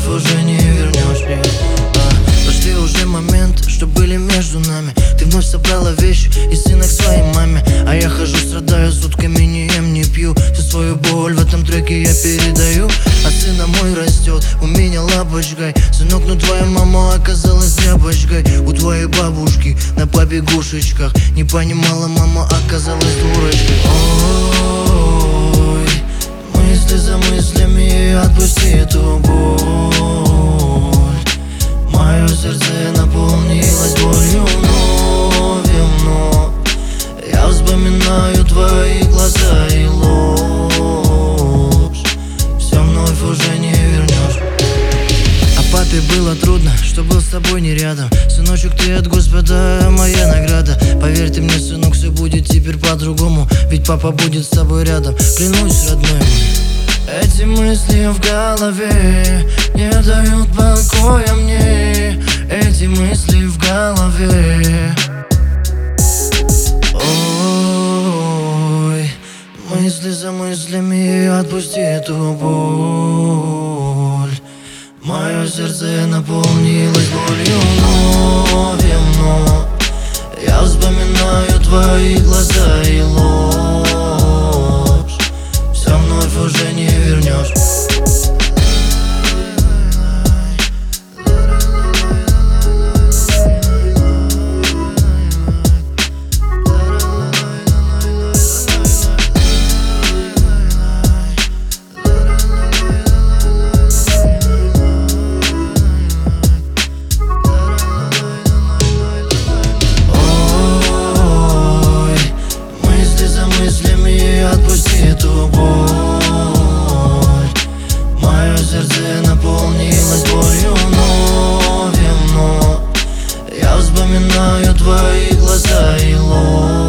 уже не вернешь. Прошли уже моменты, что были между нами. Ты вновь собрала вещи и сына к своей маме. А я хожу, страдаю, сутками не ем, не пью. Всю свою боль в этом треке я передаю. А сына мой растет, у меня лапочкой. Сынок, ну твоя мама оказалась тряпочкой. У твоей бабушки на побегушечках. Не понимала мама, оказалась дурочкой. Ой, мысли за мыслями, отпусти эту боль. Мое сердце наполнилось болью вновь и вновь. Я вспоминаю твои глаза и ложь. Все вновь уже не вернешь. А папе было трудно, что был с тобой не рядом. Сыночек, ты от Господа моя награда. Поверь ты мне, сынок, все будет теперь по-другому. Ведь папа будет с тобой рядом, клянусь, родной мой. Эти мысли в голове не дают покоя мне. Эти мысли в голове. Ой, мысли за мыслями, отпусти эту боль. Мое сердце наполнилось болью вновь и вновь. Я вспоминаю твои глаза и ложь. Все вновь уже не вернешь. Отпусти эту боль. Мое сердце наполнилось болью вновь и вновь. Я вспоминаю твои глаза и ложь.